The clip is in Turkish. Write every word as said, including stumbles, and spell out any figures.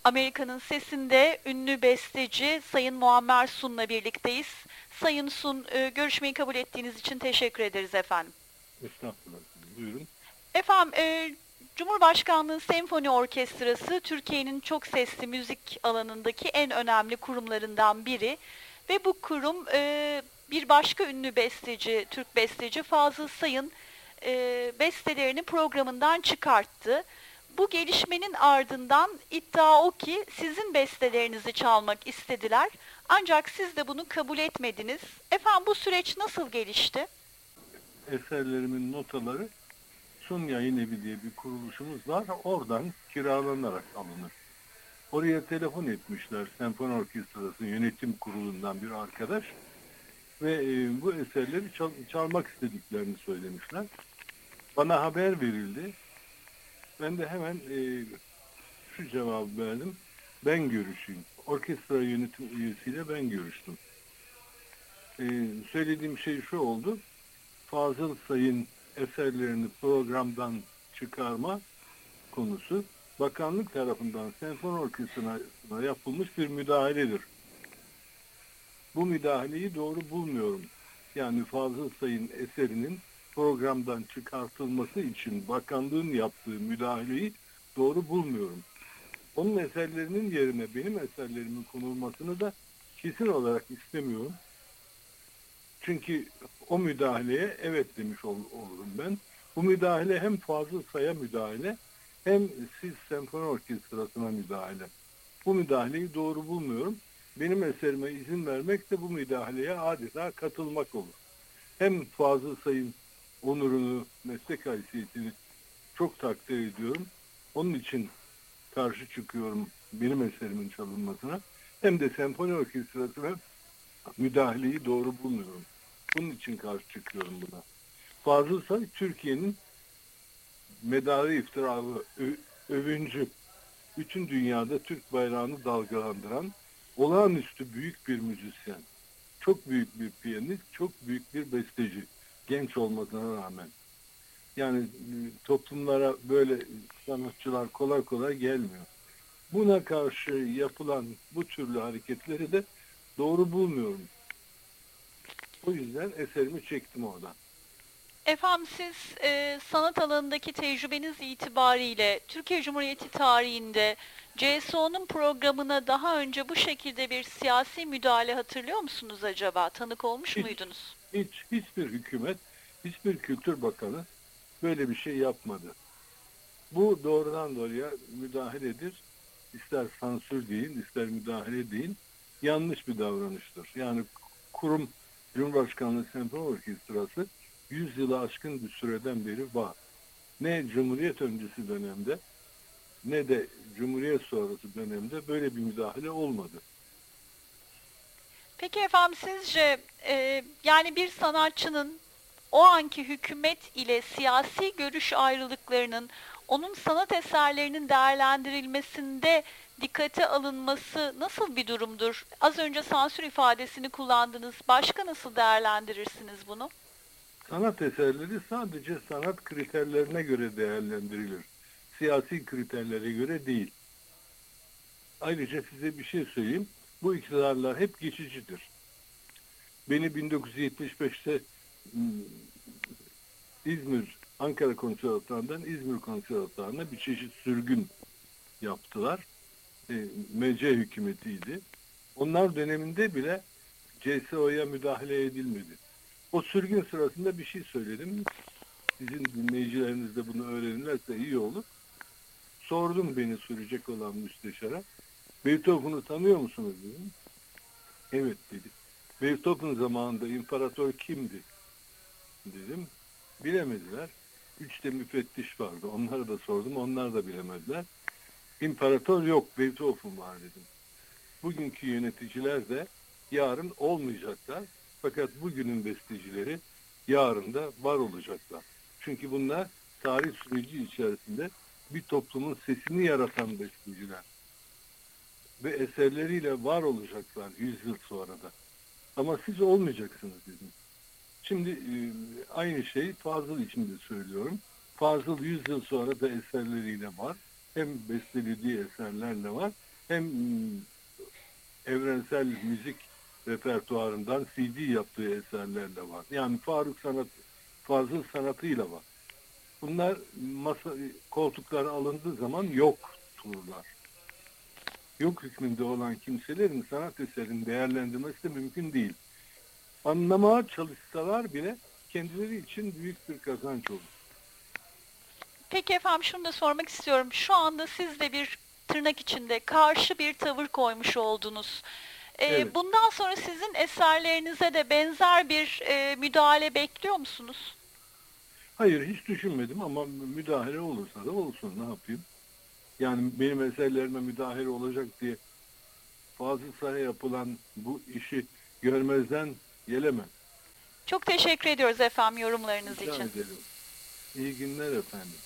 Amerika'nın Sesi'nde ünlü besteci Sayın Muammer Sun'la birlikteyiz. Sayın Sun, e, görüşmeyi kabul ettiğiniz için teşekkür ederiz efendim. Estağfurullah. Buyurun. Efendim, e, Cumhurbaşkanlığı Senfoni Orkestrası Türkiye'nin çok sesli müzik alanındaki en önemli kurumlarından biri ve bu kurum e, bir başka ünlü besteci, Türk besteci Fazıl Say'ın e, bestelerini programından çıkarttı. Bu gelişmenin ardından iddia o ki sizin bestelerinizi çalmak istediler. Ancak siz de bunu kabul etmediniz. Efendim, bu süreç nasıl gelişti? Eserlerimin notaları Sun Yayın Evi diye bir kuruluşumuz var. Oradan kiralanarak alınır. Oraya telefon etmişler. Senfoni Orkestrası Yönetim Kurulu'ndan bir arkadaş ve e, bu eserleri çal- çalmak istediklerini söylemişler. Bana haber verildi. Ben de hemen e, şu cevabı verdim. Ben görüşeyim. Orkestra yönetim üyesiyle ben görüştüm. E, söylediğim şey şu oldu. Fazıl Say'ın eserlerini programdan çıkarma konusu bakanlık tarafından senfoni orkestrasına yapılmış bir müdahaledir. Bu müdahaleyi doğru bulmuyorum. Yani Fazıl Say'ın eserinin programdan çıkartılması için bakanlığın yaptığı müdahaleyi doğru bulmuyorum. Onun eserlerinin yerine benim eserlerimin konulmasını da kesin olarak istemiyorum. Çünkü o müdahaleye evet demiş ol, olurum ben. Bu müdahale hem Fazıl Say'a müdahale hem siz senfoni orkestrasına müdahale. Bu müdahaleyi doğru bulmuyorum. Benim eserime izin vermek de bu müdahaleye adeta katılmak olur. Hem Fazıl Say'ın onurunu, meslek haysiyetini çok takdir ediyorum. Onun için karşı çıkıyorum benim eserimin çalınmasına. Hem de senfoni orkestrasına müdahaleyi doğru bulmuyorum. Bunun için karşı çıkıyorum buna. Fazıl Say, Türkiye'nin medarı iftiralı, ö- övüncü, bütün dünyada Türk bayrağını dalgalandıran olağanüstü büyük bir müzisyen. Çok büyük bir piyanist, çok büyük bir besteci. Genç olmasına rağmen. Yani e, toplumlara böyle sanatçılar kolay kolay gelmiyor. Buna karşı yapılan bu türlü hareketleri de doğru bulmuyorum. O yüzden eserimi çektim oradan. Efendim, siz e, sanat alanındaki tecrübeniz itibariyle Türkiye Cumhuriyeti tarihinde C S O'nun programına daha önce bu şekilde bir siyasi müdahale hatırlıyor musunuz acaba? Tanık olmuş Hiç, muydunuz? hiç, hiçbir hükümet, hiçbir kültür bakanı böyle bir şey yapmadı. Bu doğrudan doğruya müdahaledir. İster sansür deyin, ister müdahale deyin. Yanlış bir davranıştır. Yani kurum Cumhurbaşkanlığı Senfoni Orkestrası yüz yılı aşkın bir süreden beri var. Ne Cumhuriyet öncesi dönemde ne de Cumhuriyet sonrası dönemde böyle bir müdahale olmadı. Peki efendim, sizce e, yani bir sanatçının o anki hükümet ile siyasi görüş ayrılıklarının onun sanat eserlerinin değerlendirilmesinde dikkate alınması nasıl bir durumdur? Az önce sansür ifadesini kullandınız. Başka nasıl değerlendirirsiniz bunu? Sanat eserleri sadece sanat kriterlerine göre değerlendirilir. Siyasi kriterlere göre değil. Ayrıca size bir şey söyleyeyim. Bu iktidarlar hep geçicidir. Beni bin dokuz yüz yetmiş beşte hmm, İzmir, Ankara Konservatuvarı'ndan İzmir Konservatuvarı'na bir çeşit sürgün yaptılar. E, M C hükümetiydi. Onlar döneminde bile C S O'ya müdahale edilmedi. O sürgün sırasında bir şey söyledim. Sizin dinleyicileriniz de bunu öğrenirlerse iyi olur. Sordum beni sürecek olan müsteşara. Beethoven'u tanıyor musunuz dedim. Evet dedi. Beethoven zamanında imparator kimdi dedim. Bilemediler. Üç de müfettiş vardı. Onlara da sordum. Onlar da bilemediler. İmparator yok, Beethoven var dedim. Bugünkü yöneticiler de yarın olmayacaklar. Fakat bugünün bestecileri yarın da var olacaklar. Çünkü bunlar tarih süreci içerisinde bir toplumun sesini yaratan besteciler. Ve eserleriyle var olacaklar yüz yıl sonra da. Ama siz olmayacaksınız dedim. Şimdi e, aynı şey Fazıl için de söylüyorum. Fazıl yüz yıl sonra da eserleriyle var. Hem bestelediği eserlerle var. hem evrensel müzik repertuarından C D yaptığı eserler de var. Yani Faruk sanat, Fazıl sanatıyla var. Bunlar masa, koltuklara alındığı zaman yokturlar. Yok hükmünde olan kimselerin sanat eserini değerlendirmesi de mümkün değil. Anlamaya çalışsalar bile kendileri için büyük bir kazanç olur. Peki efendim, şunu da sormak istiyorum. Şu anda siz de bir tırnak içinde karşı bir tavır koymuş oldunuz. Ee, Evet. bundan sonra sizin eserlerinize de benzer bir e, müdahale bekliyor musunuz? Hayır, hiç düşünmedim ama müdahale olursa da olsun, ne yapayım? Yani benim eserlerime müdahale olacak diye Fazıl Say'a yapılan bu işi görmezden gelemem. Çok teşekkür ediyoruz efendim yorumlarınız Rica için. ederim. İyi günler efendim.